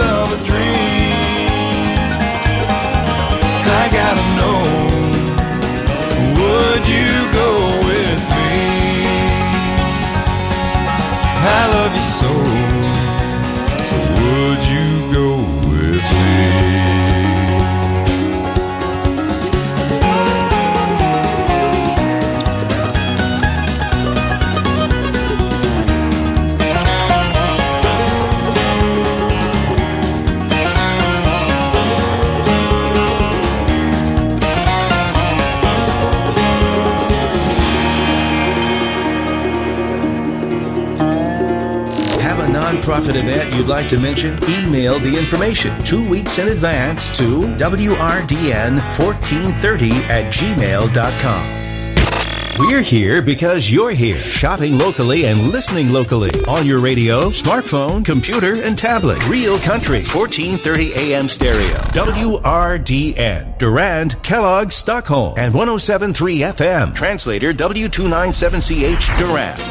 of a dream. I gotta know, would you go with me? I love you so would you go with me? Nonprofit event you'd like to mention? Email the information 2 weeks in advance to wrdn1430@gmail.com. We're here because you're here, shopping locally and listening locally on your radio, smartphone, computer, and tablet. Real Country, 1430 AM stereo. WRDN, Durand, Kellogg, Stockholm, and 107.3 FM. Translator W297CH, Durand.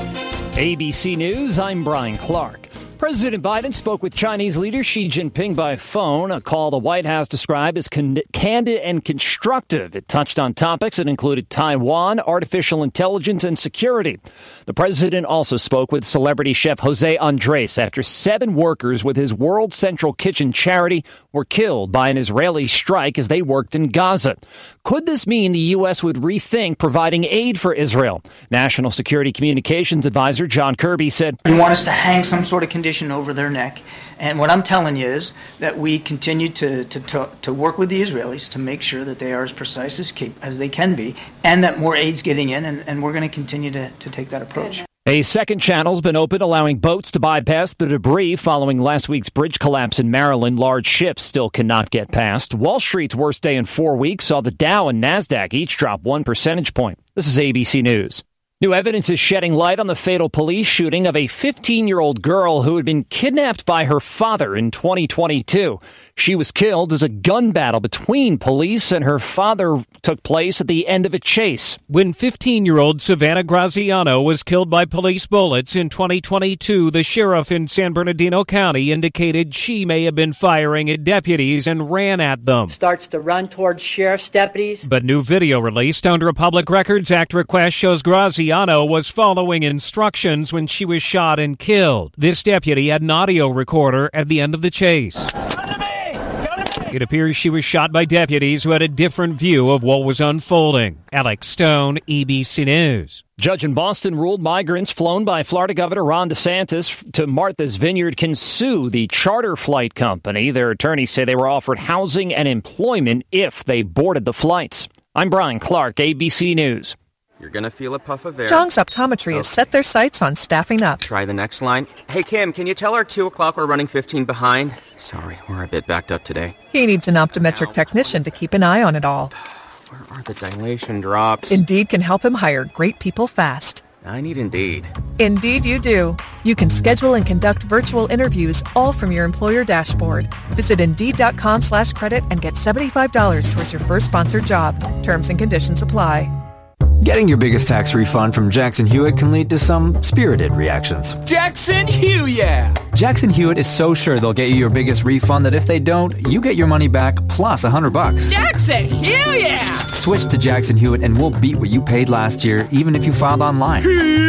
ABC News, I'm Brian Clark. President Biden spoke with Chinese leader Xi Jinping by phone, a call the White House described as candid and constructive. It touched on topics that included Taiwan, artificial intelligence, and security. The president also spoke with celebrity chef Jose Andres after 7 workers with his World Central Kitchen charity were killed by an Israeli strike as they worked in Gaza. Could this mean the U.S. would rethink providing aid for Israel? National Security Communications Advisor John Kirby said, "You want us to hang some sort of condition over their neck. And what I'm telling you is that we continue to work with the Israelis to make sure that they are as precise as they can be, and that more aid's getting in, and we're going to continue to take that approach." A second channel's been opened, allowing boats to bypass the debris following last week's bridge collapse in Maryland. Large ships still cannot get past. Wall Street's worst day in 4 weeks saw the Dow and NASDAQ each drop 1 percentage point. This is ABC News. New evidence is shedding light on the fatal police shooting of a 15-year-old girl who had been kidnapped by her father in 2022. She was killed as a gun battle between police and her father took place at the end of a chase. When 15-year-old Savannah Graziano was killed by police bullets in 2022, the sheriff in San Bernardino County indicated she may have been firing at deputies and ran at them. Starts to run towards sheriff's deputies. But new video released under a Public Records Act request shows Graziano was following instructions when she was shot and killed. This deputy had an audio recorder at the end of the chase. It appears she was shot by deputies who had a different view of what was unfolding. Alex Stone, ABC News. Judge in Boston ruled migrants flown by Florida Governor Ron DeSantis to Martha's Vineyard can sue the charter flight company. Their attorneys say they were offered housing and employment if they boarded the flights. I'm Brian Clark, ABC News. You're going to feel a puff of air. Jong's Optometry has set their sights on staffing up. Try the next line. Hey, Kim, can you tell our 2 o'clock we're running 15 behind? Sorry, we're a bit backed up today. He needs an optometric technician to keep an eye on it all. Where are the dilation drops? Indeed can help him hire great people fast. I need Indeed. Indeed you do. You can schedule and conduct virtual interviews all from your employer dashboard. Visit Indeed.com/credit and get $75 towards your first sponsored job. Terms and conditions apply. Getting your biggest tax refund from Jackson Hewitt can lead to some spirited reactions. Jackson Hewitt! Jackson Hewitt is so sure they'll get you your biggest refund that if they don't, you get your money back plus $100. Jackson Hewitt! Switch to Jackson Hewitt and we'll beat what you paid last year, even if you filed online.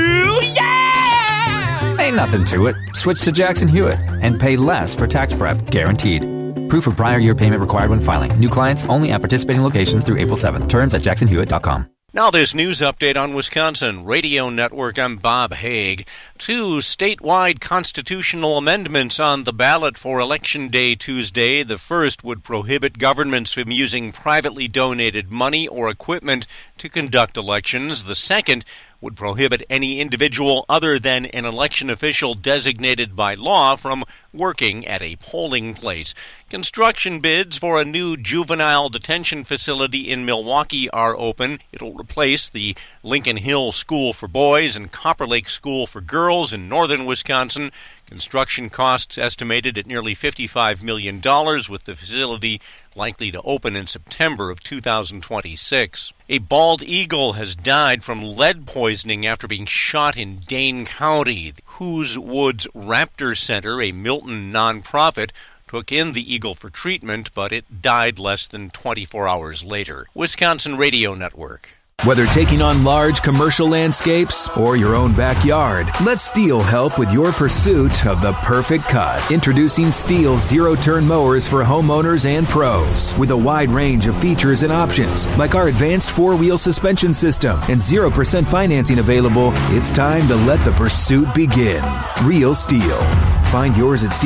Ain't nothing to it. Switch to Jackson Hewitt and pay less for tax prep, guaranteed. Proof of prior year payment required when filing. New clients only at participating locations through April 7th. Terms at jacksonhewitt.com. Now this news update on Wisconsin Radio Network. I'm Bob Haig. 2 statewide constitutional amendments on the ballot for Election Day Tuesday. The first would prohibit governments from using privately donated money or equipment to conduct elections. The second would prohibit any individual other than an election official designated by law from working at a polling place. Construction bids for a new juvenile detention facility in Milwaukee are open. It'll replace the Lincoln Hill School for Boys and Copper Lake School for Girls in northern Wisconsin. Construction costs estimated at nearly $55 million, with the facility likely to open in September of 2026. A bald eagle has died from lead poisoning after being shot in Dane County. Whose Woods Raptor Center, a Milton nonprofit, took in the eagle for treatment, but it died less than 24 hours later. Wisconsin Radio Network. Whether taking on large commercial landscapes or your own backyard, let STIHL help with your pursuit of the perfect cut. Introducing STIHL zero-turn mowers for homeowners and pros. With a wide range of features and options, like our advanced four-wheel suspension system and 0% financing available, it's time to let the pursuit begin. Real STIHL. Find yours at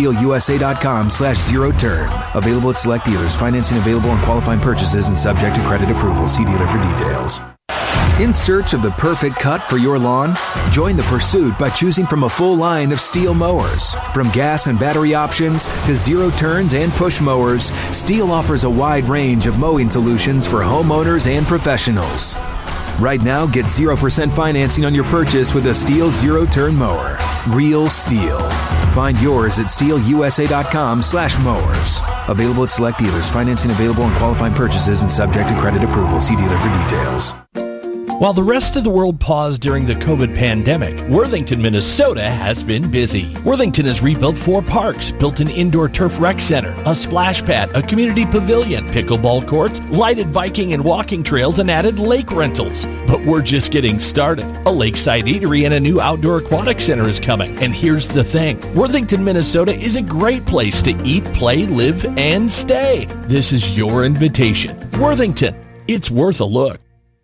stihlusa.com/zero-turn. Available at select dealers. Financing available on qualifying purchases and subject to credit approval. See dealer for details. In search of the perfect cut for your lawn? Join the pursuit by choosing from a full line of STIHL mowers. From gas and battery options to zero turns and push mowers, STIHL offers a wide range of mowing solutions for homeowners and professionals. Right now, get 0% financing on your purchase with a STIHL zero-turn mower. Real STIHL. Find yours at stihlusa.com/mowers. Available at select dealers. Financing available on qualifying purchases and subject to credit approval. See dealer for details. While the rest of the world paused during the COVID pandemic, Worthington, Minnesota has been busy. Worthington has rebuilt 4 parks, built an indoor turf rec center, a splash pad, a community pavilion, pickleball courts, lighted biking and walking trails, and added lake rentals. But we're just getting started. A lakeside eatery and a new outdoor aquatic center is coming. And here's the thing. Worthington, Minnesota is a great place to eat, play, live, and stay. This is your invitation. Worthington. It's worth a look.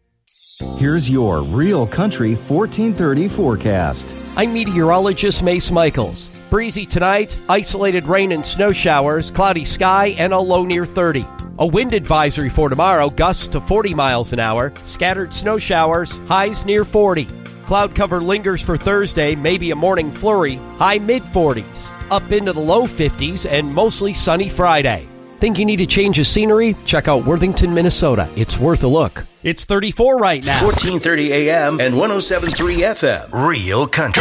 Here's your Real Country 1430 forecast. I'm meteorologist Mace Michaels. Breezy tonight, isolated rain and snow showers, cloudy sky, and a low near 30. A wind advisory for tomorrow, gusts to 40 miles an hour, scattered snow showers, highs near 40. Cloud cover lingers for Thursday, maybe a morning flurry, high mid-40s. Up into the low 50s and mostly sunny Friday. Think you need a change of scenery? Check out Worthington, Minnesota. It's worth a look. It's 34 right now. 1430 AM and 107.3 FM. Real Country.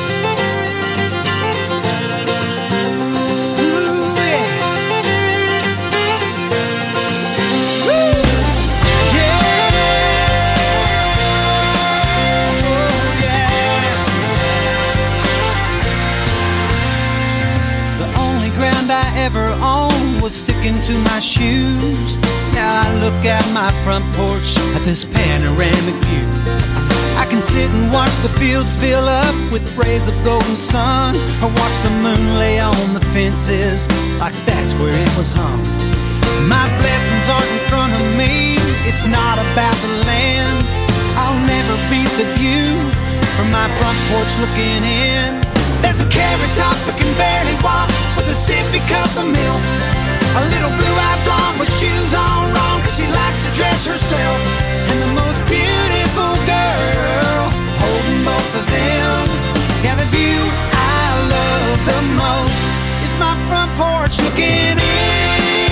Ever owned was sticking to my shoes. Now I look out my front porch at this panoramic view. I can sit and watch the fields fill up with rays of golden sun, or watch the moon lay on the fences like that's where it was hung. My blessings aren't in front of me, it's not about the land. I'll never beat the view from my front porch looking in. There's a carrot top that can barely walk with a sippy cup of milk. A little blue-eyed blonde with shoes on wrong, cause she likes to dress herself. And the most beautiful girl holding both of them. Yeah, the view I love the most is my front porch looking in.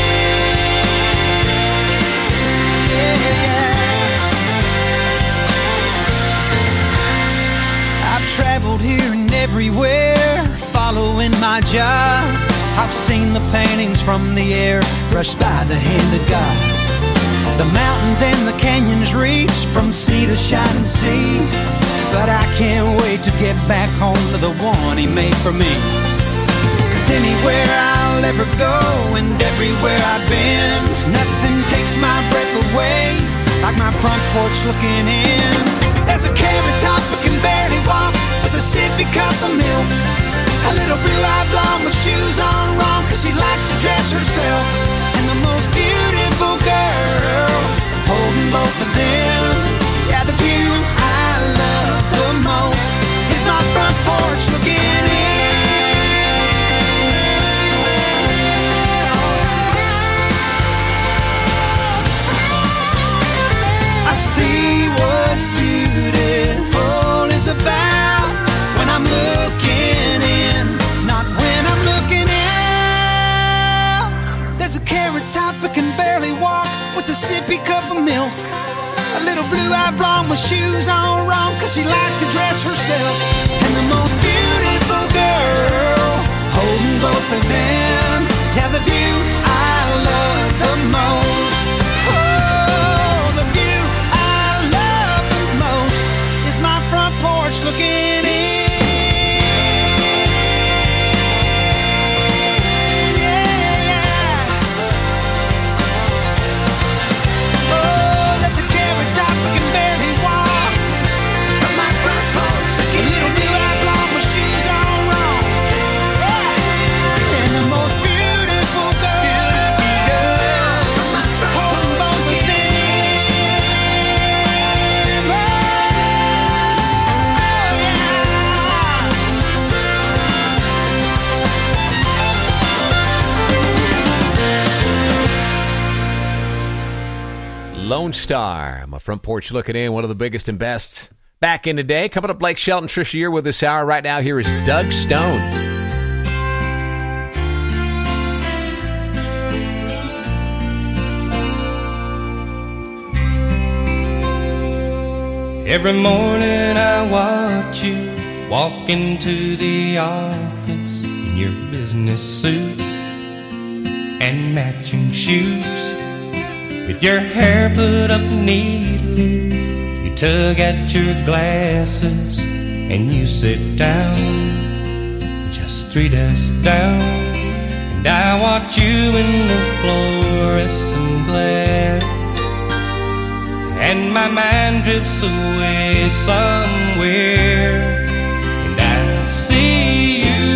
Yeah. I've traveled here and everywhere, following my job. I've seen the paintings from the air, brushed by the hand of God. The mountains and the canyons reach from sea to shining sea. But I can't wait to get back home to the one he made for me. Cause anywhere I'll ever go and everywhere I've been, nothing takes my breath away like my front porch looking in. There's a carrot top that can barely walk with a sippy cup of milk. A little blue-eyed blonde with shoes on wrong, cause she likes to dress herself. And the most beautiful girl holding both of them. Yeah, the view I love the most is my front porch looking in. I see what beautiful is about when I'm looking in, not when I'm looking out. There's a carrot top that can barely walk with a sippy cup of milk. A little blue-eyed blonde with shoes on wrong, cause she likes to dress herself. And the most beautiful girl holding both of them. Yeah, the view I love the most. Oh, the view I love the most is my front porch looking in. Yeah. Lone Star. My front porch looking in, one of the biggest and best back in the day. Coming up, Blake Shelton, Trisha Year with this hour. Right now, here is Doug Stone. Every morning I watch you walk into the office in your business suit and matching shoes. With your hair put up neatly, you tug at your glasses and you sit down, just 3 desks down. And I watch you in the fluorescent glare, and my mind drifts away somewhere, and I see you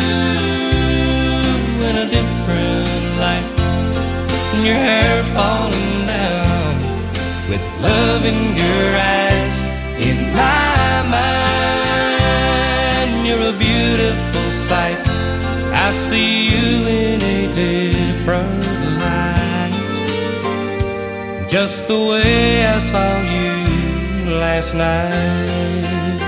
in a different light, and your hair falling down, with love in your eyes. In my mind, you're a beautiful sight. I see you in a different light, just the way I saw you last night.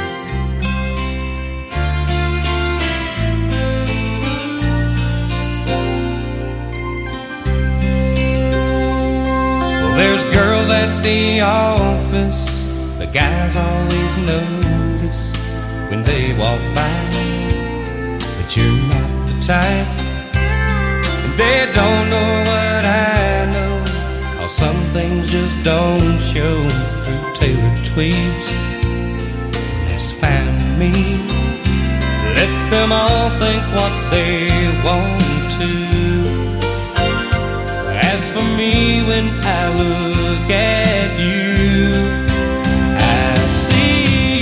Well, there's girls at the office the guys always notice when they walk by, but you're not the type, and they don't know what I know. Some things just don't show through tailored tweeds. That's fine with me. Let them all think what they want to. As for me, when I look at you, I see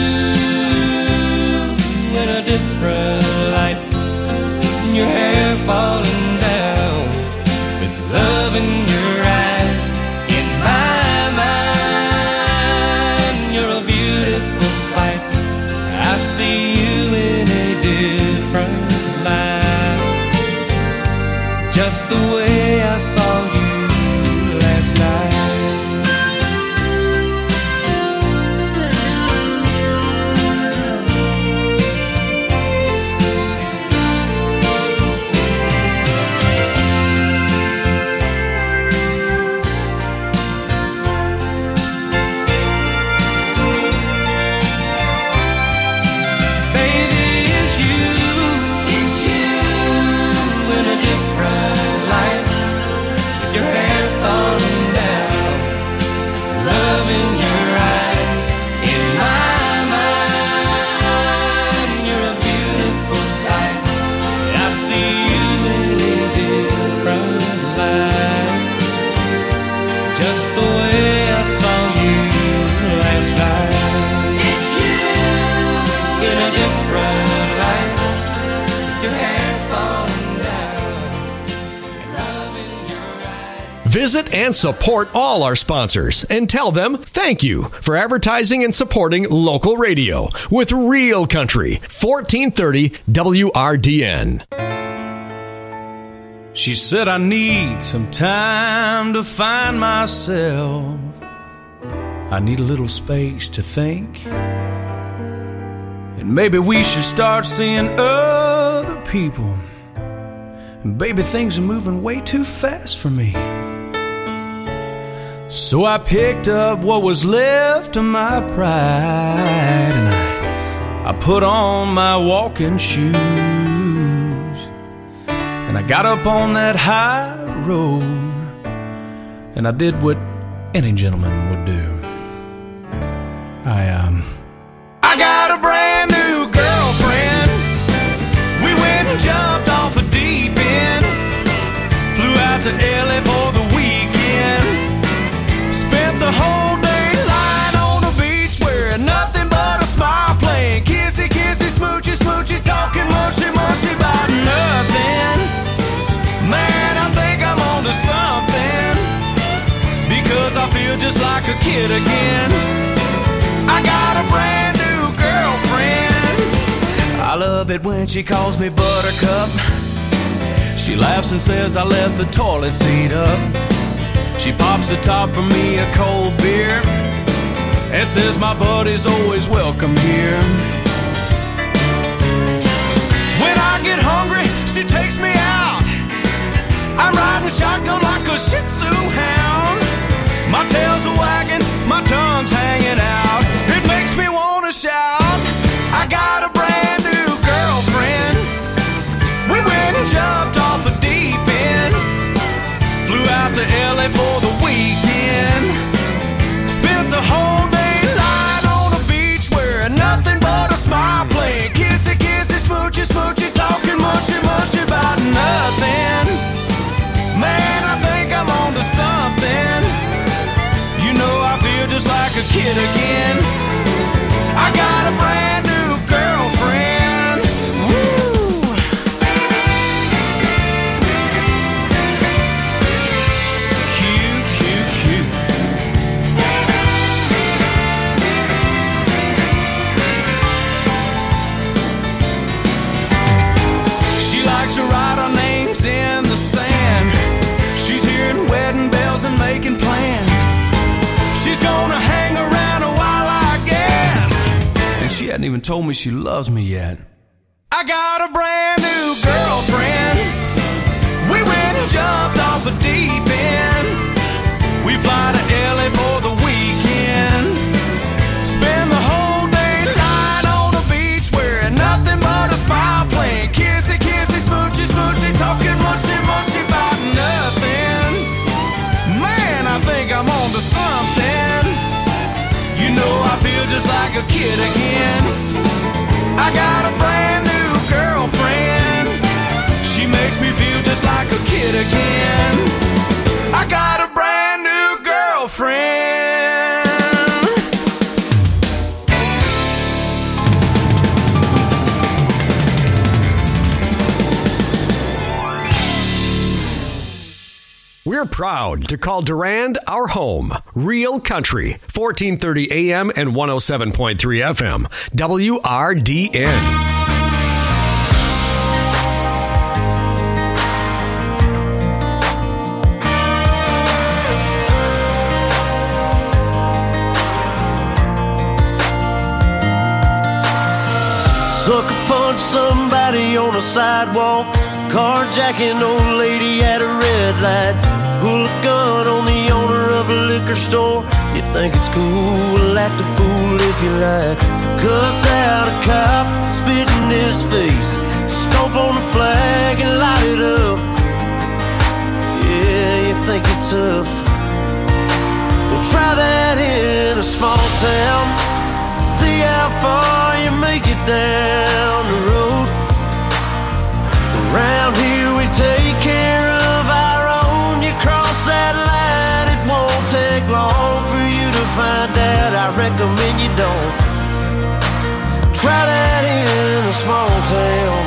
you in a different light. Your hair falling down with love in your eyes. I see you in a different light, just the way I saw you last night. Visit and support all our sponsors and tell them thank you for advertising and supporting local radio with Real Country, 1430 WRDN. She said, I need some time to find myself. I need a little space to think. And maybe we should start seeing other people. And baby, things are moving way too fast for me. So I picked up what was left of my pride, and I put on my walking shoes, and I got up on that high road, and I did what any gentleman would do. I got a brand new girlfriend. We went and jumped off the deep end, flew out to LA for the weekend. Spent the whole day lying on the beach, wearing nothing but a smile, playing kissy, kissy, smoochy, smoochy, talking mushy, mushy about nothing. Man, I think I'm onto something, because I feel just like a kid again. I got a brand new girlfriend. I love it when she calls me Buttercup. She laughs and says I left the toilet seat up. She pops the top for me a cold beer and says my buddy's always welcome here. When I get hungry, she takes me out. I'm riding shotgun like a Shih Tzu hound. My tail's a wagging, my tongue's hanging out. It makes me wanna shout, I got a brand new girlfriend. We went and jumped off a deep end, flew out to LA for the weekend, spent the whole day lying on the beach wearing nothing but a smile, playing kissy kissy smoochy smoochy, talking mushy mushy about nothing. Man, I think I'm on to something. You know I feel just like a kid again. I got a brand new girlfriend. Woo! Cute, cute, cute. She likes to write our names in the sand. She's hearing wedding bells and making plans. She's gonna hang around a while, I guess. And she hadn't even told me she loves me yet. I got a brand new girlfriend. We went and jumped off a deep end. We fly to LA for the weekend. Spend the whole day lying on the beach wearing nothing but a smile, playing kissy kissy smoochy smoochy, talking mushy mushy about nothing. Man, I think I'm on to something. You know I feel just like a kid again. I got a brand new girlfriend. She makes me feel just like a kid again. I got a brand new girlfriend. We're proud to call Durand our home. Real Country, 1430 AM and 107.3 FM. WRDN. Sucker punch somebody on a sidewalk, carjacking old lady at a red light, pull a gun on the owner of a liquor store. You think it's cool, act a fool if you like, cuss out a cop, spit in his face, stomp on the flag and light it up. Yeah, you think you're tough. Well, try that in a small town. See how far you make it down the road. Around here we take care of our own. You cross that line, it won't take long for you to find out. I recommend you don't. Try that in a small town.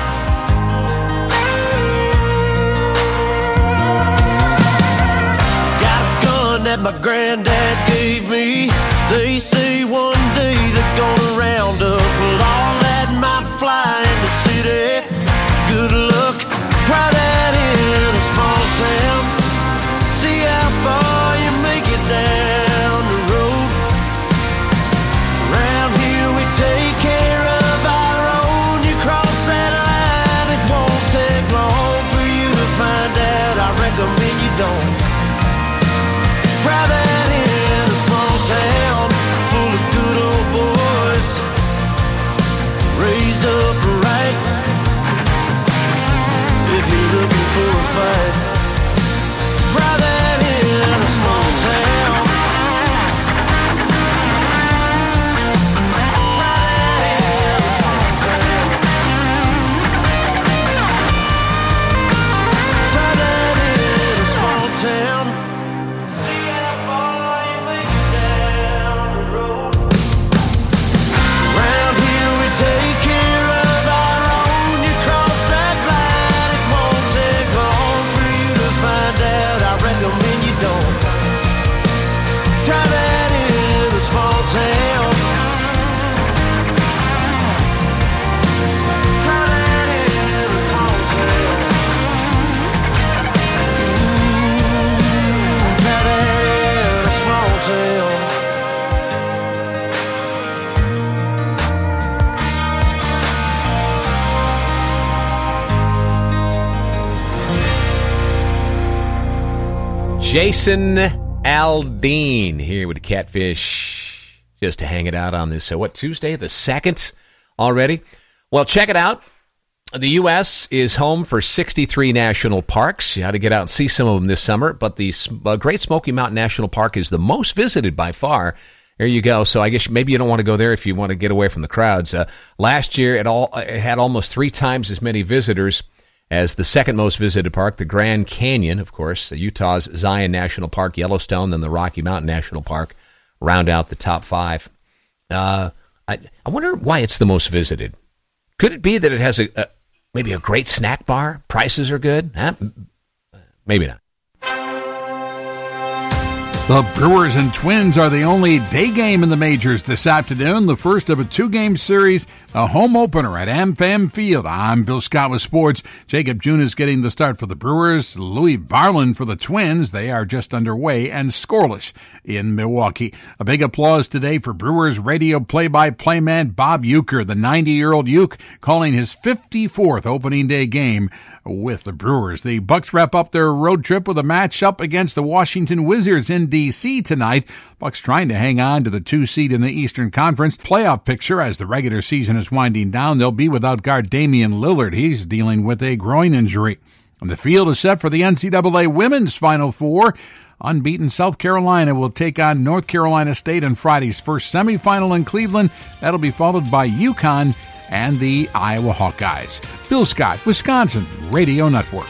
Got a gun that my granddad gave me. They say one day they're gonna round up all that might fly in the city. Good luck, try that in a small town. See how far you make it down the road. Around here we take care of our own. You cross that line, it won't take long for you to find out. I recommend you don't. Try that in a small town full of good old boys, raised up right. If you're looking for a fight, try that in a small town. Try that in a small town. See how far Jason Aldean here with Catfish, just to hang it out on this, Tuesday the 2nd already? Well, check it out. The U.S. is home for 63 national parks. You ought to get out and see some of them this summer, but the Great Smoky Mountain National Park is the most visited by far. There you go. So I guess maybe you don't want to go there if you want to get away from the crowds. Last year, it had almost 3 times as many visitors as the second most visited park, the Grand Canyon, of course, Utah's Zion National Park, Yellowstone, then the Rocky Mountain National Park round out the top 5. I wonder why it's the most visited. Could it be that it has maybe a great snack bar? Prices are good? Maybe not. The Brewers and Twins are the only day game in the majors this afternoon, the first of a 2-game series, a home opener at AmFam Field. I'm Bill Scott with sports. Jacob June is getting the start for the Brewers. Louis Varland for the Twins. They are just underway and scoreless in Milwaukee. A big applause today for Brewers radio play-by-play man Bob Uecker, the 90-year-old Uke, calling his 54th opening day game with the Brewers. The Bucks wrap up their road trip with a matchup against the Washington Wizards in D.C. tonight. Bucks trying to hang on to the 2 seed in the Eastern Conference playoff picture as the regular season is winding down. They'll be without guard Damian Lillard. He's dealing with a groin injury. And the field is set for the NCAA Women's Final Four. Unbeaten South Carolina will take on North Carolina State in Friday's first semifinal in Cleveland. That'll be followed by UConn and the Iowa Hawkeyes. Bill Scott, Wisconsin Radio Network.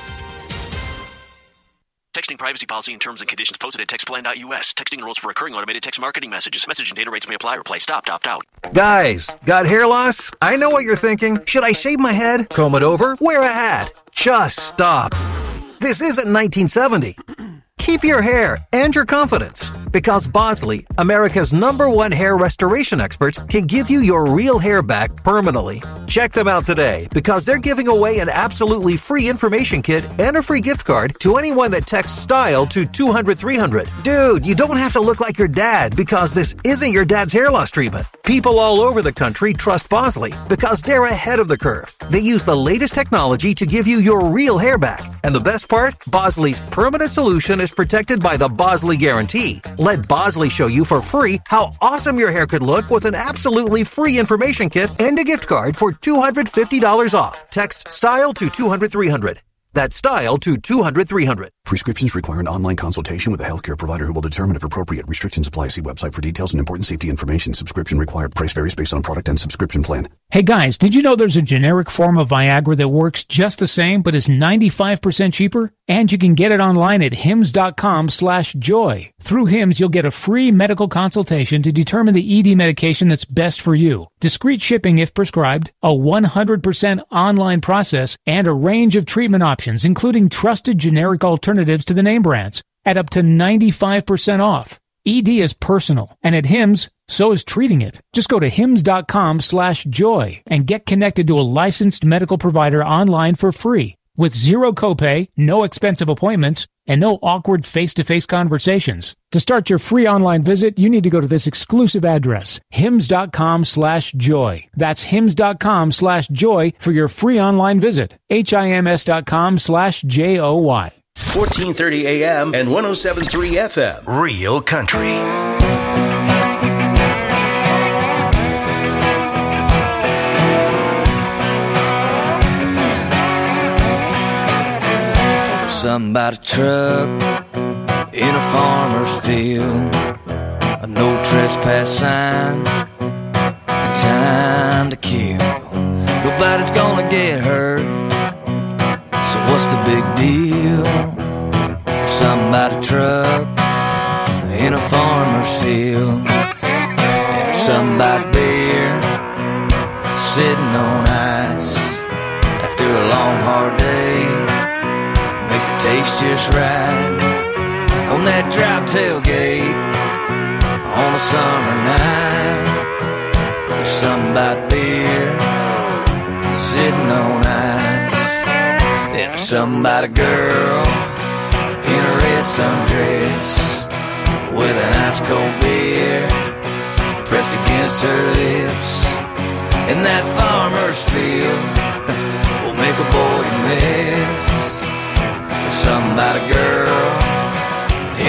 Texting privacy policy and terms and conditions posted at textplan.us. Texting enrolls for recurring automated text marketing messages. Message and data rates may apply. Reply stop, opt out. Guys, got hair loss? I know what you're thinking. Should I shave my head? Comb it over? Wear a hat? Just stop. This isn't 1970. Keep your hair and your confidence, because Bosley, America's #1 hair restoration experts, can give you your real hair back permanently. Check them out today, because they're giving away an absolutely free information kit and a free gift card to anyone that texts STYLE to 200-300. Dude, you don't have to look like your dad, because this isn't your dad's hair loss treatment. People all over the country trust Bosley, because they're ahead of the curve. They use the latest technology to give you your real hair back. And the best part? Bosley's permanent solution is protected by the Bosley Guarantee. Let Bosley show you for free how awesome your hair could look with an absolutely free information kit and a gift card for $250 off. Text STYLE to 200-300. That's STYLE to 200-300. Prescriptions require an online consultation with a healthcare provider who will determine if appropriate. Restrictions apply. See website for details and important safety information. Subscription required. Price varies based on product and subscription plan. Hey guys, did you know there's a generic form of Viagra that works just the same but is 95% cheaper? And you can get it online at hims.com/joy. Through Hims, you'll get a free medical consultation to determine the ED medication that's best for you. Discreet shipping if prescribed, a 100% online process, and a range of treatment options, including trusted generic alternatives to the name brands, at up to 95% off. ED is personal, and at Hims, so is treating it. Just go to hims.com/joy and get connected to a licensed medical provider online for free, with zero copay, no expensive appointments, and no awkward face-to-face conversations. To start your free online visit, you need to go to this exclusive address, hims.com/joy. That's hims.com/joy for your free online visit. hims.com/joy. 1430 AM and 107.3 FM. Real Country. Something about a truck in a farmer's field, a no trespass sign, and time to kill. Nobody's gonna get hurt, so what's the big deal? Something about a truck in a farmer's field, and something about beer sitting on ice after a long hard day. Makes it taste just right on that drop tailgate on a summer night. There's something about beer sitting on ice. There's something about a girl in a red sundress with an ice cold beer pressed against her lips. And that farmer's field will make a boy miss. Something about a girl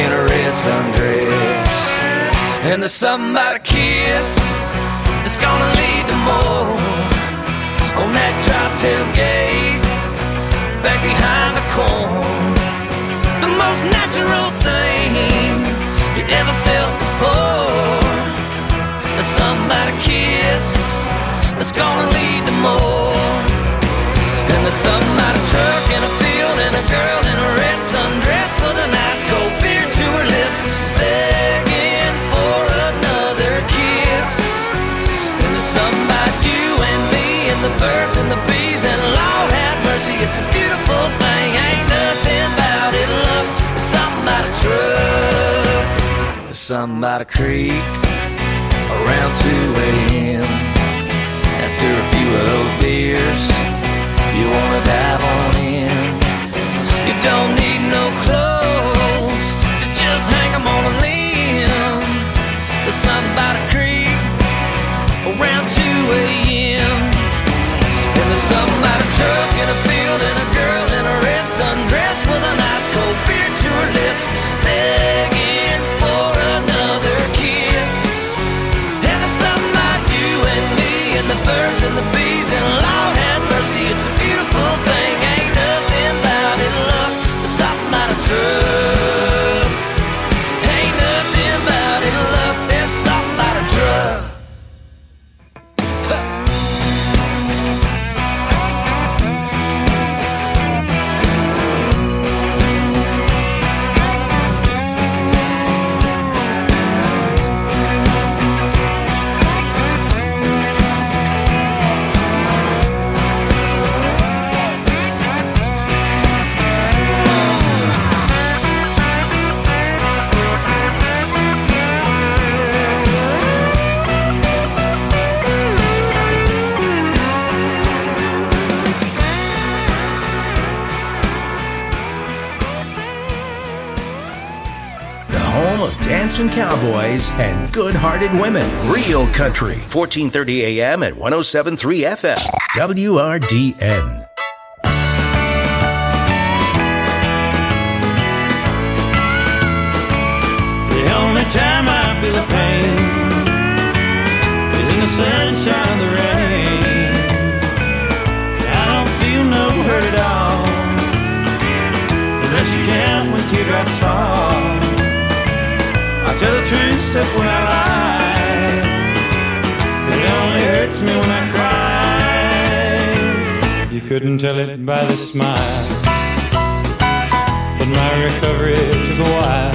sundress. And there's something about a kiss that's gonna lead to more. On that drop tailgate, back behind the corn, the most natural thing you ever felt before. There's something about a kiss that's gonna lead to more. And there's something about a truck in a field and a girl in a red sundress with a nice cold beer to her lips, begging for another kiss. And there's something about you and me and the birds and the bees, and Lord have mercy, it's a beautiful thing. Ain't nothing about it, love. There's something about a truck. There's something about a creek around 2 a.m. After a few of those beers, you wanna dive on in. You don't need no clothes, so just hang them on a limb. There's something about a creek around 2 a.m. And there's something about a truck in a field and a girl in a red sundress with a nice cold beer to her lips, begging for another kiss. And there's something about you and me and the birds and the bees, and Lord have mercy, it's a beautiful thing. Ain't nothing about it, love. There's something about a truck. Ain't nothing about it, love. There's something about a truck. Dancing cowboys and good-hearted women. Real Country, 1430 AM and 107.3 FM. WRDN. The only time I feel the pain is in the sunshine of the rain. I don't feel no hurt at all, unless you count when teardrops fall. I tell the truth, except when I lie. It only hurts me when I cry. You couldn't tell it by the smile, but my recovery took a while.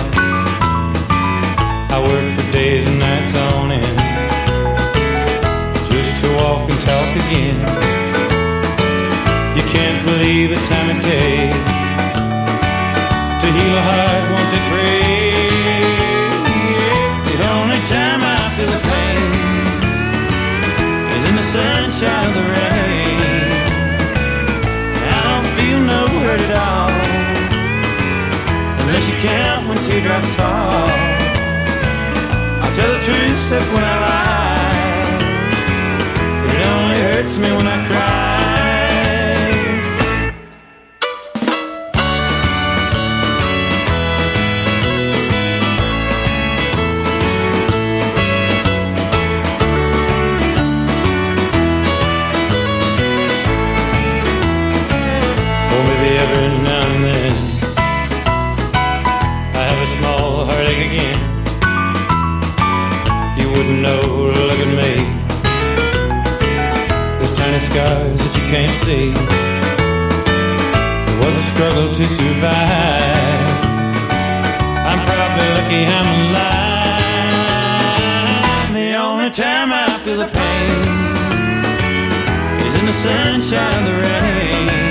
I worked for days and nights on end, just to walk and talk again. You can't believe the time it takes to heal a heart once it breaks. The only time I feel the pain is in the sunshine of the rain. I don't feel no hurt at all, unless you count when teardrops fall. I'll tell the truth, except when I lie. It only hurts me when I cry. Every now and then I have a small heartache again. You wouldn't know, look at me. There's tiny scars that you can't see. It was a struggle to survive. I'm probably lucky I'm alive. The only time I feel the pain is in the sunshine of the rain.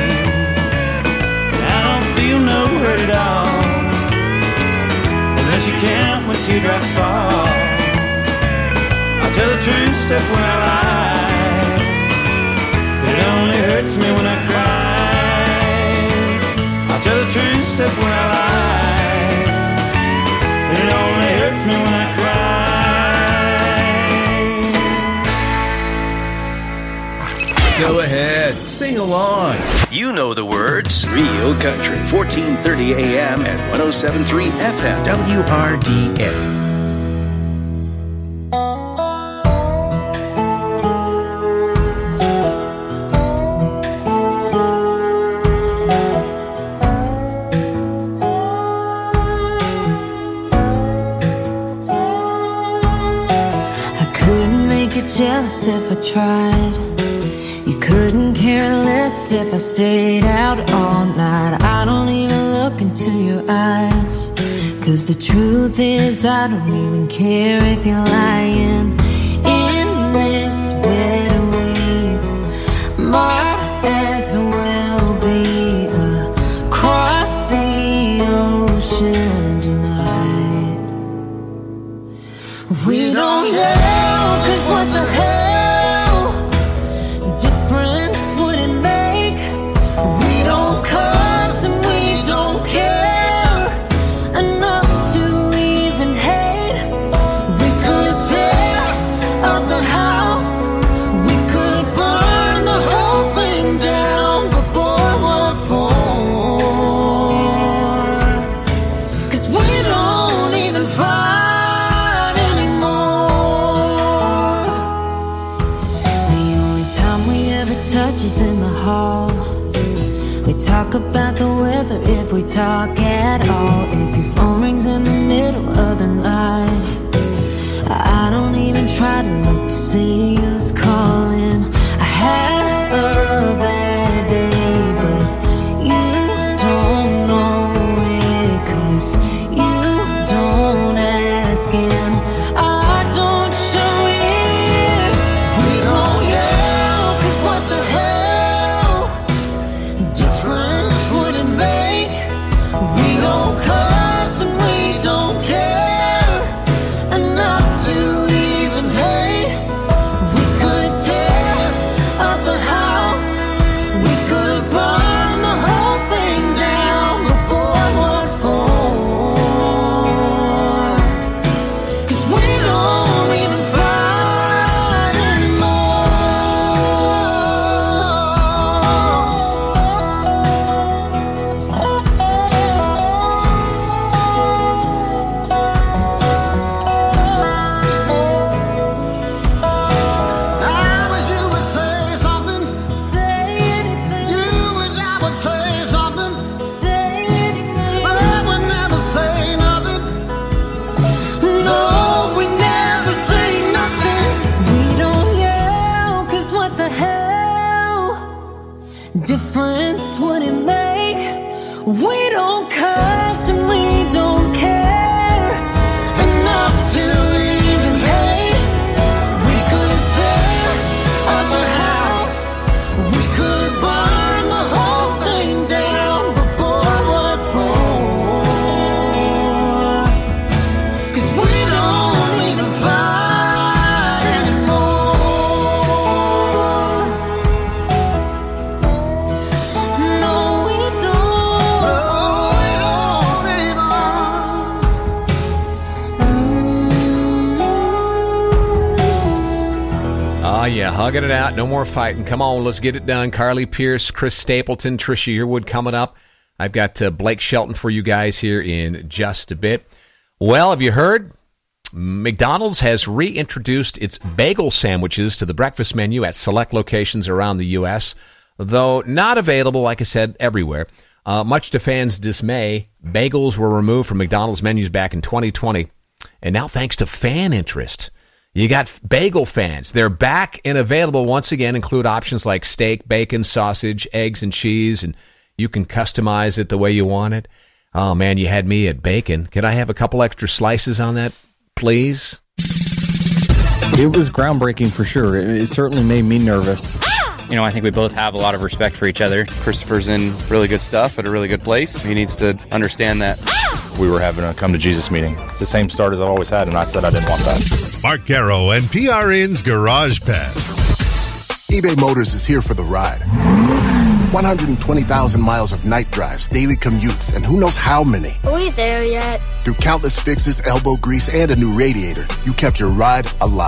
Feel no hurt at all, unless you count when teardrops fall. I'll tell the truth, except when I lie. It only hurts me when I cry. I'll tell the truth, except when I lie. It only hurts me when I cry. Go ahead. Sing along. You know the words. Real Country, 1430 AM and 107.3 FM, WRDN. Jealous if I tried. You couldn't care less if I stayed out all night. I don't even look into your eyes, 'cause the truth is I don't even care if you're lying. In this bed we might as well be across the ocean tonight. We don't know, 'cause what the hell difference would it make? We don't cuss and we don't care enough to even hate. We could tear up the house, we could burn the whole thing down, but boy, what for? 'Cause we don't even fight. Touches in the hall. We talk about the weather if we talk at all. If your phone rings in the middle of the night, I don't even try to look to see who's calling. I had a bad day, but you don't know it, 'cause you don't ask and I don't show it. We don't yell, 'cause what the hell difference would it make? We don't cuss and we don't care enough to even hate. We could tear up the house, we could burn the whole thing down, but boy, what for? 'Cause we don't even fight I wish you would say something. Say anything. You wish I would say something. Say anything. But I would never say nothing. No, we never say nothing. We don't yell, 'cause what the hell difference would it make? We don't cuss and we don't care enough to even hate. We could tear up the house, we could burn the whole thing down, but boy, what for? 'Cause we don't even fight anymore. No, we don't. No, we don't even. Oh, yeah, hugging it out. No more fighting. Come on, let's get it done. Carly Pierce, Chris Stapleton, Trisha Yearwood coming up. I've got Blake Shelton for you guys here in just a bit. Well, have you heard? McDonald's has reintroduced its bagel sandwiches to the breakfast menu at select locations around the U.S., though not available, like I said, everywhere. Much to fans' dismay, bagels were removed from McDonald's menus back in 2020. And now, thanks to fan interest, you got bagel fans. They're back and available once again, include options like steak, bacon, sausage, eggs, and cheese, and you can customize it the way you want it. Oh, man, you had me at bacon. Can I have a couple extra slices on that, please? It was groundbreaking for sure. It certainly made me nervous. You know, I think we both have a lot of respect for each other. Christopher's in really good stuff at a really good place. He needs to understand that. We were having a come to Jesus meeting. It's the same start as I've always had, and I said I didn't want that. Mark Caro and PRN's Garage Pass. eBay Motors is here for the ride. 120,000 miles of night drives, daily commutes, and who knows how many. Are we there yet? Through countless fixes, elbow grease, and a new radiator, you kept your ride alive.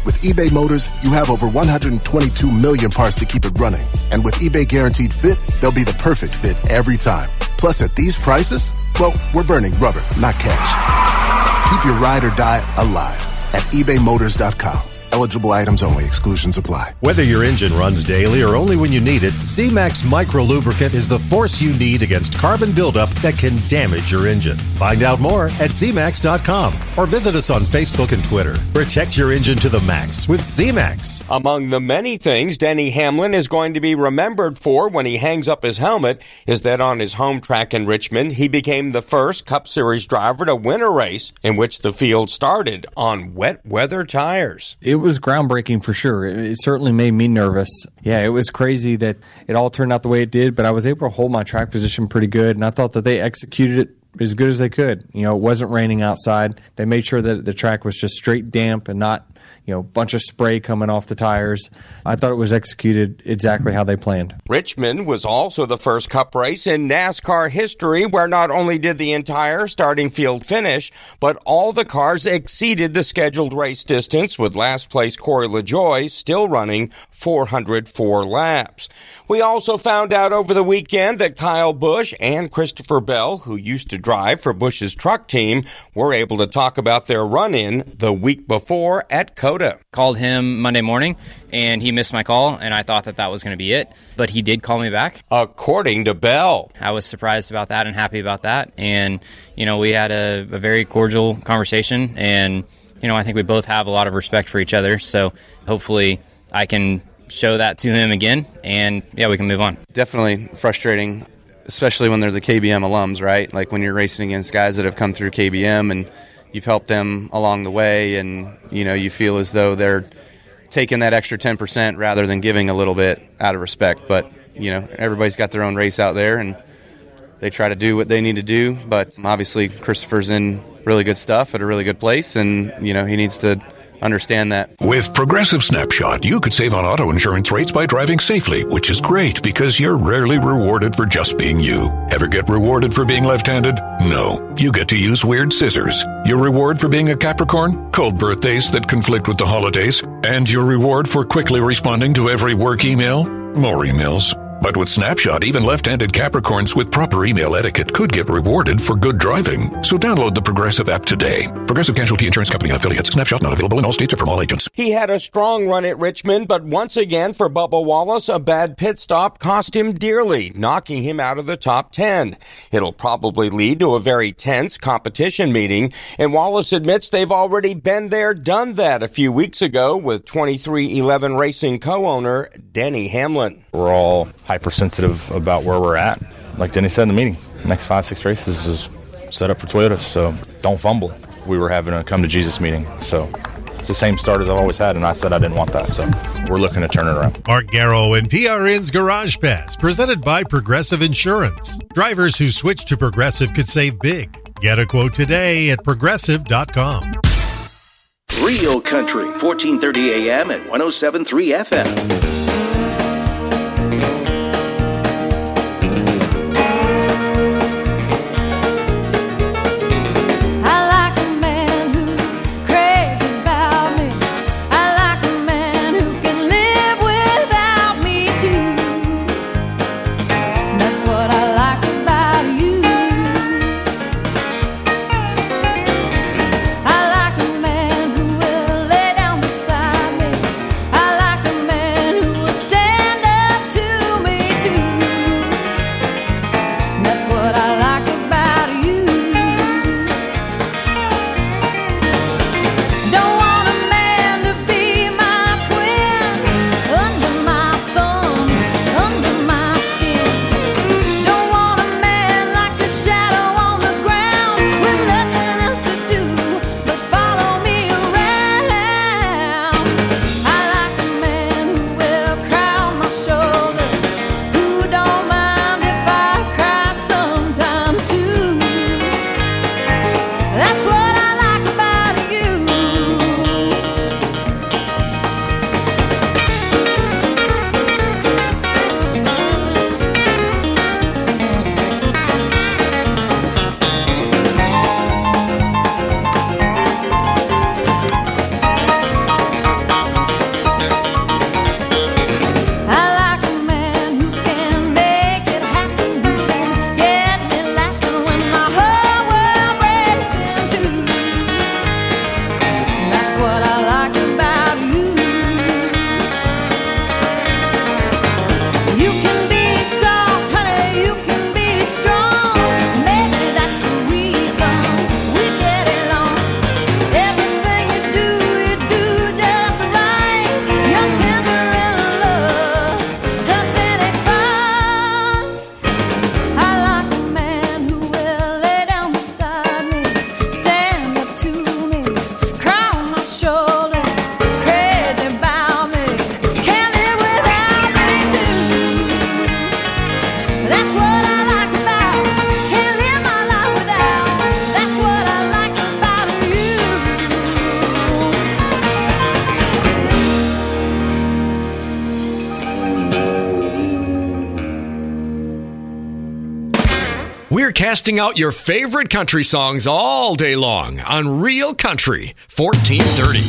With eBay Motors, you have over 122 million parts to keep it running. And with eBay Guaranteed Fit, they'll be the perfect fit every time. Plus, at these prices, well, we're burning rubber, not cash. Keep your ride or die alive at ebaymotors.com. Eligible items only. Exclusions apply. Whether your engine runs daily or only when you need it, Z-Max Micro Lubricant is the force you need against carbon buildup that can damage your engine. Find out more at zmax.com or visit us on Facebook and Twitter. Protect your engine to the max with Z-Max. Among the many things Denny Hamlin is going to be remembered for when he hangs up his helmet is that on his home track in Richmond, he became the first Cup Series driver to win a race in which the field started on wet weather tires. It was groundbreaking for sure. It certainly made me nervous. Yeah, it was crazy that it all turned out the way it did, but I was able to hold my track position pretty good, and I thought that they executed it as good as they could. You know, it wasn't raining outside. They made sure that the track was just straight damp and not, you know, a bunch of spray coming off the tires. I thought it was executed exactly how they planned. Richmond was also the first Cup race in NASCAR history where not only did the entire starting field finish, but all the cars exceeded the scheduled race distance, with last place Corey LaJoie still running 404 laps. We also found out over the weekend that Kyle Busch and Christopher Bell, who used to drive for Busch's truck team, were able to talk about their run-in the week before at COTA. Called him Monday morning, and he missed my call, and I thought that was going to be it. But he did call me back. According to Bell. I was surprised about that and happy about that. And, you know, we had a very cordial conversation, and, you know, I think we both have a lot of respect for each other. So hopefully I can show that to him again, and, yeah, we can move on. Definitely frustrating, especially when they're the KBM alums, right? Like when you're racing against guys that have come through KBM and you've helped them along the way, and, you know, you feel as though they're taking that extra 10% rather than giving a little bit out of respect. But, you know, everybody's got their own race out there, and they try to do what they need to do. But obviously Christopher's in really good stuff at a really good place, and, you know, he needs to understand that. With Progressive Snapshot, you could save on auto insurance rates by driving safely, which is great because you're rarely rewarded for just being you. Ever get rewarded for being left-handed? No. You get to use weird scissors. Your reward for being a Capricorn? Cold birthdays that conflict with the holidays. And your reward for quickly responding to every work email? More emails. But with Snapshot, even left-handed Capricorns with proper email etiquette could get rewarded for good driving. So download the Progressive app today. Progressive Casualty Insurance Company and affiliates. Snapshot not available in all states or from all agents. He had a strong run at Richmond, but once again for Bubba Wallace, a bad pit stop cost him dearly, knocking him out of the top 10. It'll probably lead to a very tense competition meeting, and Wallace admits they've already been there, done that a few weeks ago with 2311 Racing co-owner Denny Hamlin. We're all hypersensitive about where we're at. Like Denny said in the meeting, next 5-6 races is set up for Toyota, so don't fumble. We were having a come to Jesus meeting, so it's the same start as I've always had, and I said I didn't want that, so we're looking to turn it around. Mark Garrow and PRN's Garage Pass, presented by Progressive Insurance. Drivers who switch to Progressive could save big. Get a quote today at Progressive.com. Real Country, 1430 AM and 107.3 FM. I like a man who Testing out your favorite country songs all day long on Real Country 1430.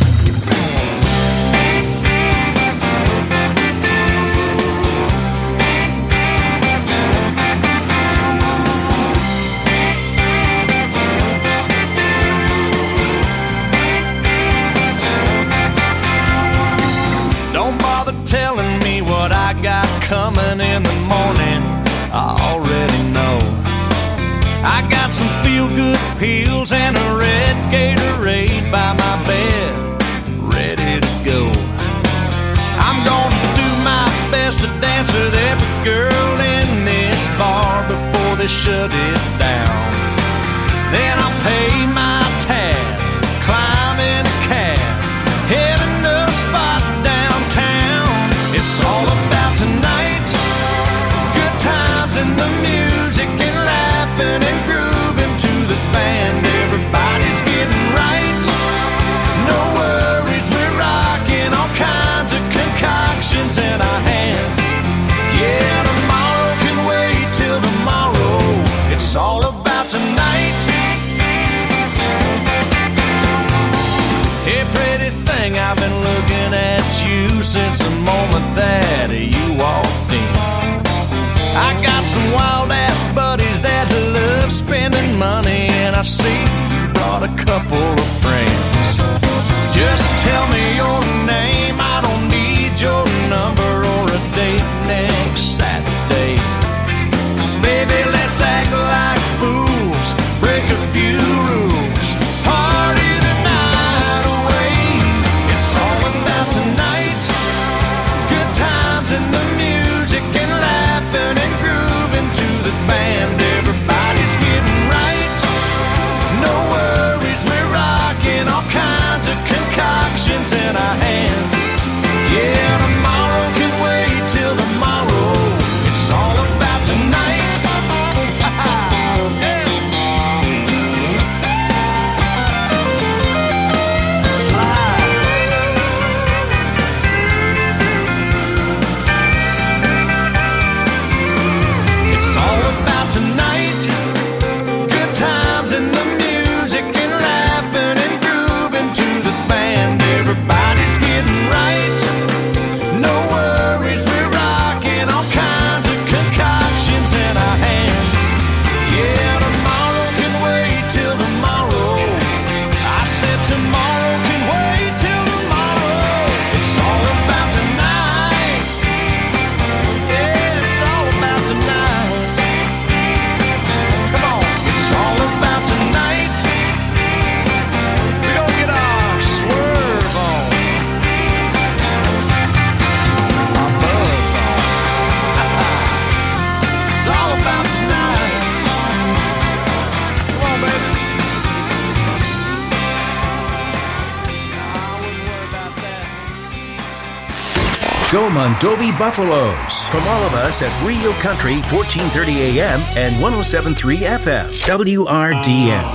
Don't bother telling me what I got coming in the morning. I already know. I got some feel-good pills and a red Gatorade by my bed, ready to go. I'm gonna do my best to dance with every girl in this bar before they shut it down. Then I'll pay my tab, climb in a cab, heading to a spot downtown. It's all about tonight, good times and the music and laughing and grooving to the band. Everybody's getting right, no worries, we're rocking all kinds of concoctions in our hands. Yeah, tomorrow can wait till tomorrow. It's all about tonight. Hey, pretty thing, I've been looking at you since the moment that you walked in. I got some wild-ass buddies that love spending money, and I see you brought a couple of friends. Just tell me your name, I don't need your number or a date next Saturday. Baby, let's act like fools, break a few rules, party the night away. It's all about tonight, good times and the music and laughing and grooving to the band. Everybody's getting right, no worries, we're rocking all kinds of concoctions in our hands. Yeah, tomorrow can wait till tomorrow. It's all about tonight. It's all about tonight, good times and the music and laughing and grooving to the band. Everybody's getting right, no worries, we're rocking all kinds of concoctions in our hands. Yeah, tomorrow can wait till tomorrow. I said tomorrow can wait till tomorrow. It's all about tonight. Yeah, it's all about tonight. Come on, it's all about tonight. We're gonna get our swerve on, our buzz on. It's all about tonight. Come on, baby. Go Mondovi Buffaloes. From all of us at Real Country 1430 AM and 107.3 FM. WRDN.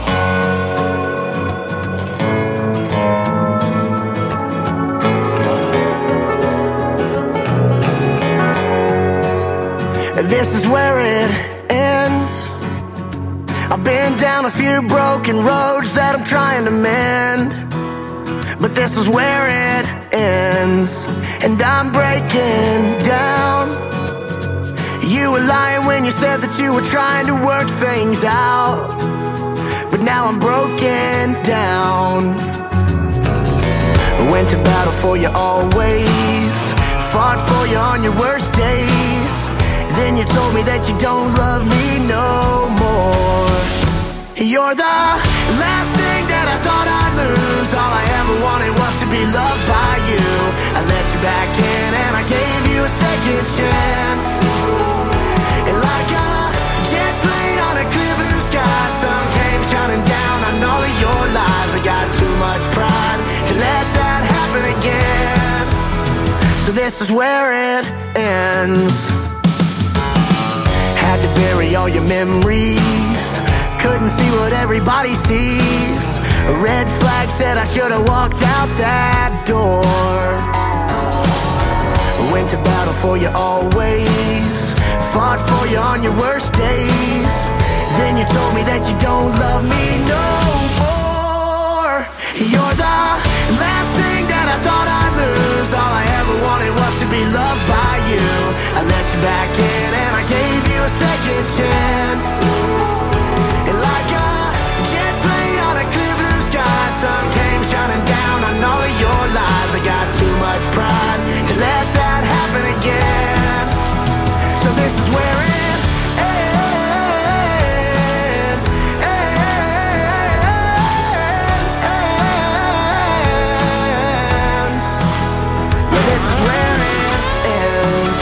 This is where it ends. I've been down a few broken roads that I'm trying to mend, but this is where it ends, and I'm breaking down. You were lying when you said that you were trying to work things out, but now I'm broken down. Went to battle for you always, fought for you on your worst days. Then you told me that you don't love me no more. You're the last thing that I thought I'd lose. All I ever wanted was to be loved by you. I let you back in and I gave you a second chance. And like a jet plane on a clear blue sky, sun came shining down on all of your lies. I got too much pride to let that happen again. So this is where it ends. Had to bury all your memories, couldn't see what everybody sees. A red flag said I should have walked out that door. Went to battle for you always, fought for you on your worst days. Then you told me that you don't love me no more. You're the last thing that I thought I'd lose. All I ever wanted was to be loved by you. I let you back in and I gave you a second chance. And like a jet plane on a clear blue sky, sun came shining down on all of your lies. I got too much pride to let that happen again. So this is where it ends. But this is where it ends.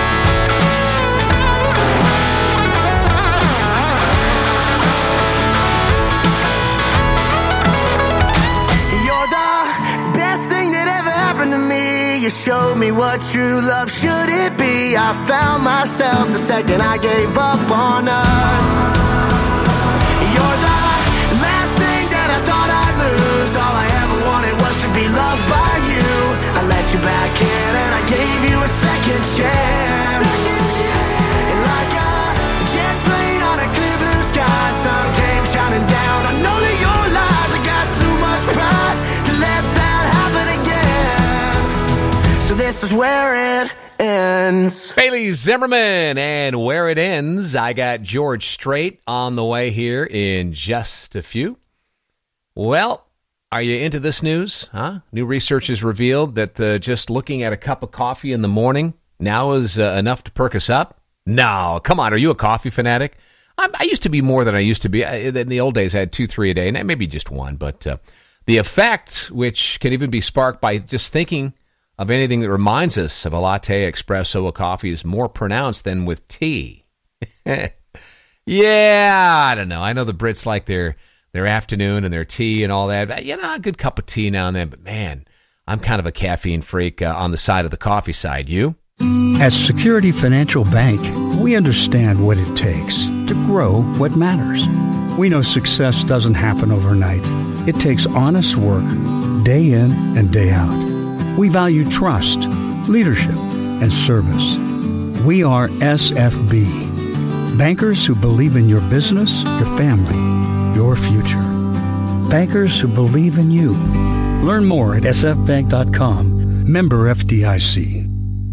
You're the best thing that ever happened to me. You showed me what true love should it be. I found myself the second I gave up on us. You're the last thing that I thought I'd lose. All I ever wanted was to be loved by you. I let you back in and I gave you a second chance. And like a jet plane on a clear blue sky, sun came shining down on all of your lies. I got too much pride to let that happen again. So this is where it ends. Bailey Zimmerman and Where It Ends. I got George Strait on the way here in just a few. Well, are you into this news? Huh? New research has revealed that just looking at a cup of coffee in the morning now is enough to perk us up. No, come on. Are you a coffee fanatic? I used to be more than I used to be. In the old days, I had 2-3 a day, and maybe just one. But the effect, which can even be sparked by just thinking of anything that reminds us of a latte, espresso, a coffee, is more pronounced than with tea. Yeah, I don't know. I know the Brits like their afternoon and their tea and all that. But, a good cup of tea now and then. But, man, I'm kind of a caffeine freak on the side of the coffee side. You? At Security Financial Bank, we understand what it takes to grow what matters. We know success doesn't happen overnight. It takes honest work, day in and day out. We value trust, leadership, and service. We are SFB, bankers who believe in your business, your family, your future. Bankers who believe in you. Learn more at sfbank.com. Member FDIC.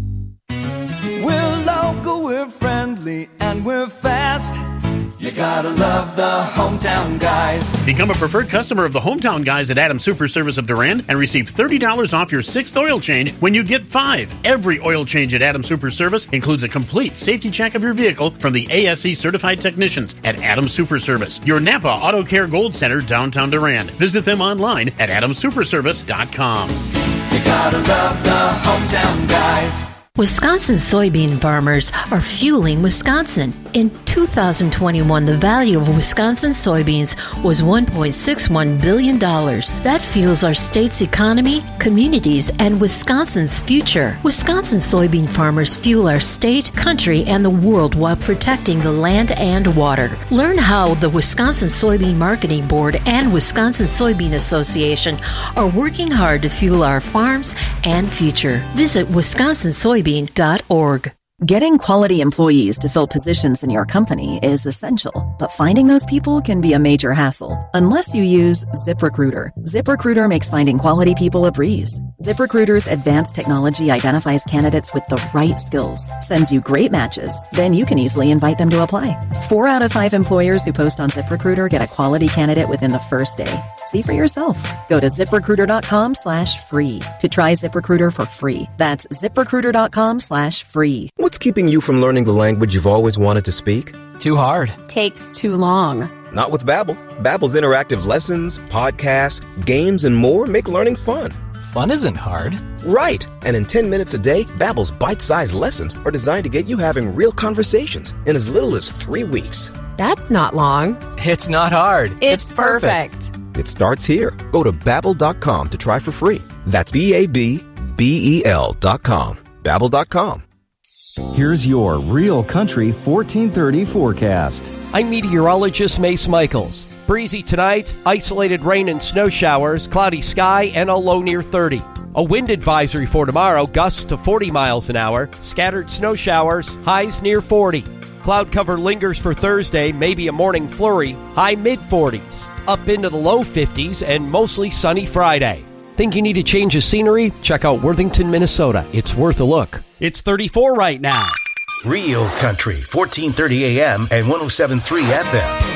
We're local, we're friendly, and we're fast. You gotta love the Hometown Guys. Become a preferred customer of the Hometown Guys at Adams Super Service of Durand and receive $30 off your 6th oil change when you get 5. Every oil change at Adams Super Service includes a complete safety check of your vehicle from the ASE certified technicians at Adams Super Service, your Napa Auto Care Gold Center, downtown Durand. Visit them online at adamsuperservice.com. You gotta love the Hometown Guys. Wisconsin soybean farmers are fueling Wisconsin. In 2021, the value of Wisconsin soybeans was $1.61 billion. That fuels our state's economy, communities, and Wisconsin's future. Wisconsin soybean farmers fuel our state, country, and the world while protecting the land and water. Learn how the Wisconsin Soybean Marketing Board and Wisconsin Soybean Association are working hard to fuel our farms and future. Visit wisconsinsoybean.org. Getting quality employees to fill positions in your company is essential, but finding those people can be a major hassle unless you use ZipRecruiter. ZipRecruiter makes finding quality people a breeze. ZipRecruiter's advanced technology identifies candidates with the right skills, sends you great matches, then you can easily invite them to apply. 4 out of 5 employers who post on ZipRecruiter get a quality candidate within the first day. See for yourself. Go to ZipRecruiter.com/free to try ZipRecruiter for free. That's ZipRecruiter.com/free. What's keeping you from learning the language you've always wanted to speak? Too hard. Takes too long. Not with Babbel. Babbel's interactive lessons, podcasts, games, and more make learning fun. Fun isn't hard. Right. And in 10 minutes a day, Babbel's bite-sized lessons are designed to get you having real conversations in as little as 3 weeks. That's not long. It's not hard. It's perfect. It starts here. Go to Babbel.com to try for free. That's BABBEL.com. Babbel.com. Here's your Real Country 1430 forecast. I'm meteorologist Mace Michaels. Breezy tonight, isolated rain and snow showers, cloudy sky, and a low near 30. A wind advisory for tomorrow, gusts to 40 miles an hour, scattered snow showers, highs near 40. Cloud cover lingers for Thursday, maybe a morning flurry, high mid-40s. Up into the low 50s and mostly sunny Friday. Think you need a change of scenery? Check out Worthington, Minnesota. It's worth a look. It's 34 right now. Real Country, 1430 AM and 107.3 FM.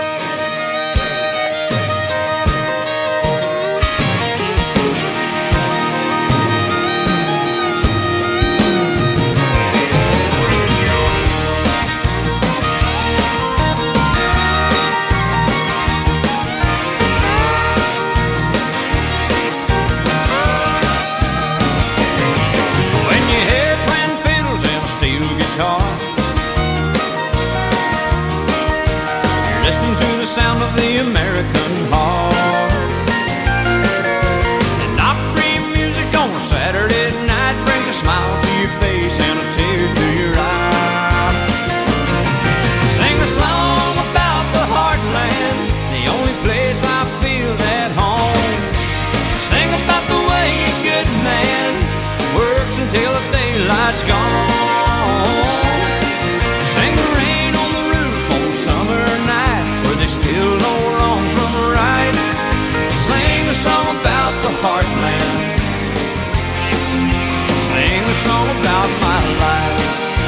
Sound of the American heart. And Opry music on a Saturday night brings a smile to your face and a tear to your eye. Sing a song about the heartland, the only place I feel at home. Sing about the way a good man works until the daylight's gone. Sing the rain on the roof on summer night, they still know wrong from right. Sing a song about the heartland. Sing a song about my life.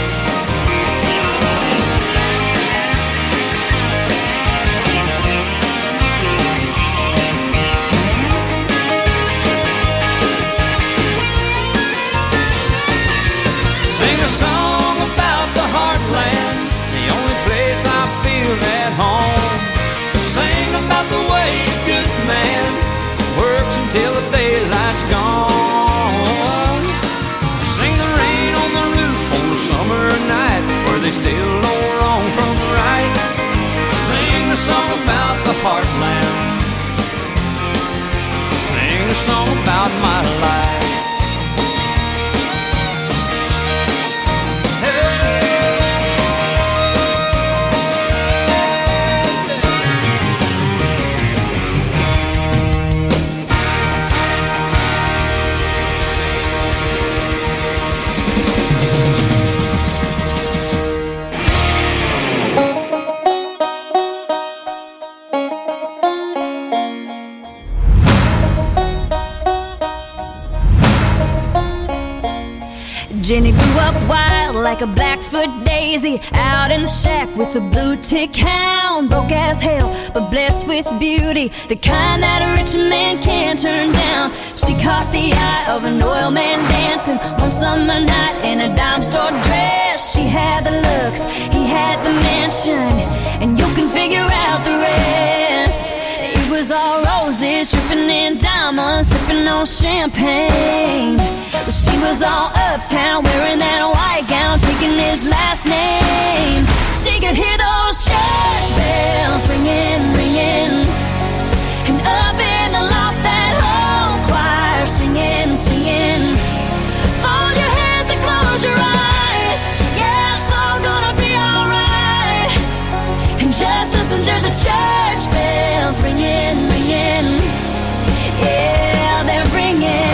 Sing a song about the heartland, the only place I feel at home. Sing about the way a good man works until the daylight's gone. Sing the rain on the roof on a summer night where they still know wrong from right. Sing a song about the heartland. Sing a song about my life. Jenny grew up wild like a Blackfoot daisy, out in the shack with a blue tick hound. Broke as hell, but blessed with beauty, the kind that a rich man can't turn down. She caught the eye of an oil man dancing one summer night in a dime store dress. She had the looks, he had the mansion, and you can figure out the rest. It was all roses, dripping in diamonds, sipping on champagne. But she was all uptown, wearing that white gown, taking his last name. She could hear those church bells ringing, ringing, and up in the loft that whole choir singing, singing. Fold your hands and close your eyes, yeah, it's all gonna be alright. And just listen to the church bells ringing, ringing, yeah, they're ringing.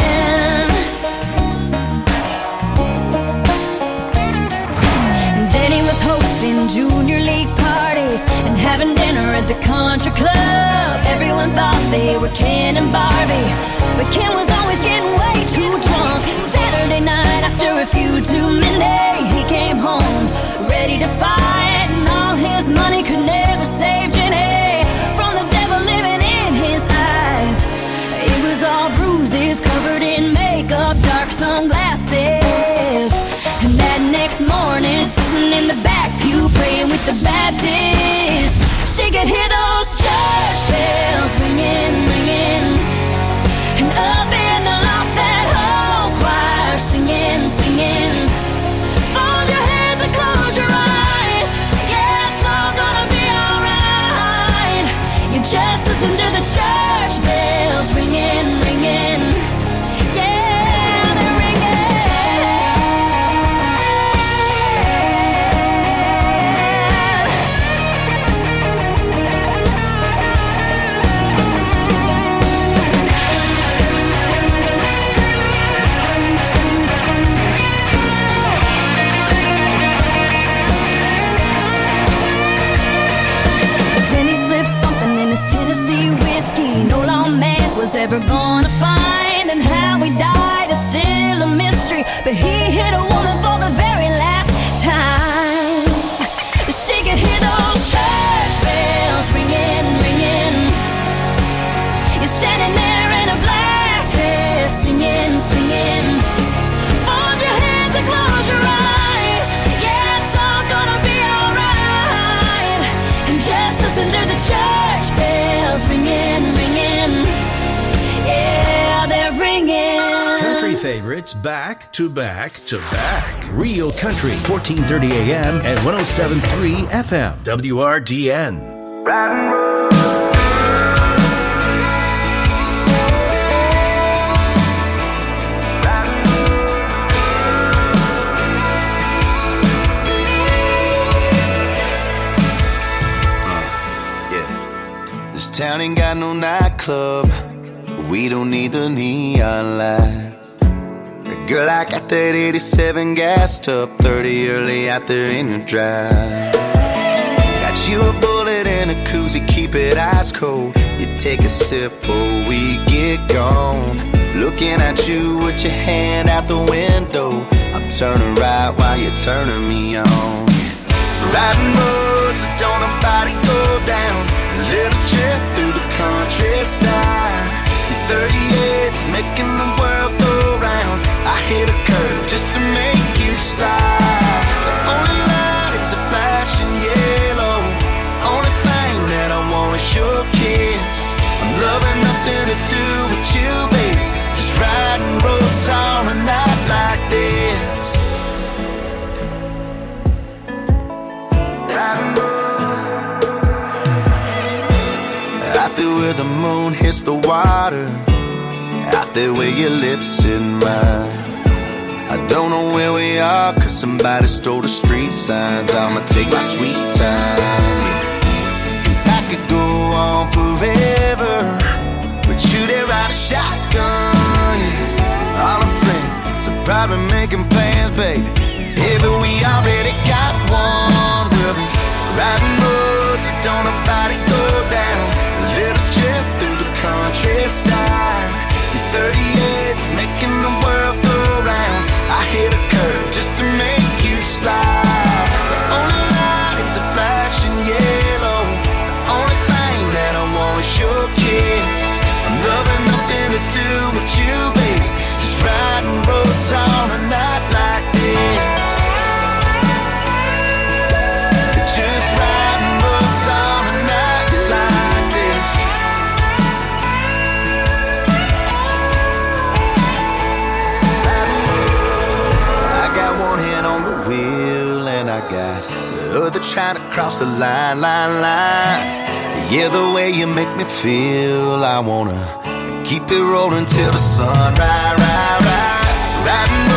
Junior league parties and having dinner at the country club. Everyone thought they were Ken and Barbie, but Ken was always getting way too drunk. Saturday night after a few too many, he came home ready to fight, and all his money could never save Jenny from the devil living in his eyes. It was all bruises, covered in makeup, dark sunglasses. And that next morning, sitting in the back pew, praying with the Baptists, she could hear those church bells ringing, ringing, and up in the loft that whole choir singing, singing. Fold your hands and close your eyes, yeah, it's all gonna be alright. You just listen to the church bells ringing, ringing, yeah, they're ringing. ever gonna find, and how he died is still a mystery. But he hit a woman for the very last time. She could hear those church bells ringing, ringing. You're standing there in a black dress, singing, singing. Fold your hands and close your eyes. Yeah, it's all gonna be alright. And just listen to the church bells ringing, ringing. Yeah, they're ringing. Country favorites back to back to back. Real Country, 1430 AM and 107.3 FM. WRDN. This town ain't got no nightclub. We don't need the neon lights. Girl, I got that 87 gassed up, 30 early out there in your drive. Got you a bullet and a koozie, keep it ice cold. You take a sip before we get gone. Looking at you with your hand out the window. I'm turning right while you're turning me on. Riding roads that don't nobody go down. A little trip through the countryside. These 38's making the world go round. I hit a curve just to make you slide. The only light is a flashing yellow. Only thing that I want is your kiss. I'm loving nothing to do with you, baby. Just riding roads on a night like this. Riding roads out there where the moon hits the water. Out there where your lips in mine. I don't know where we are, cause somebody stole the street signs. I'ma take my sweet time, yeah. Cause I could go on forever, but you there ride a shotgun, yeah. All our friends are probably making plans, baby. Yeah, but we already got one. We'll be riding roads that don't nobody go down. A little trip through the countryside. These 38's making the world go round. I hit a curve just to make you slide. The only light is a flashing yellow. The only thing that I want is your kiss. I'm loving nothing to do with you, baby. Just riding roads on a night like this. Just riding roads on a night like this. One hand on the wheel and I got the other trying to cross the line. Yeah, the way you make me feel, I wanna keep it rolling till the sun. Riding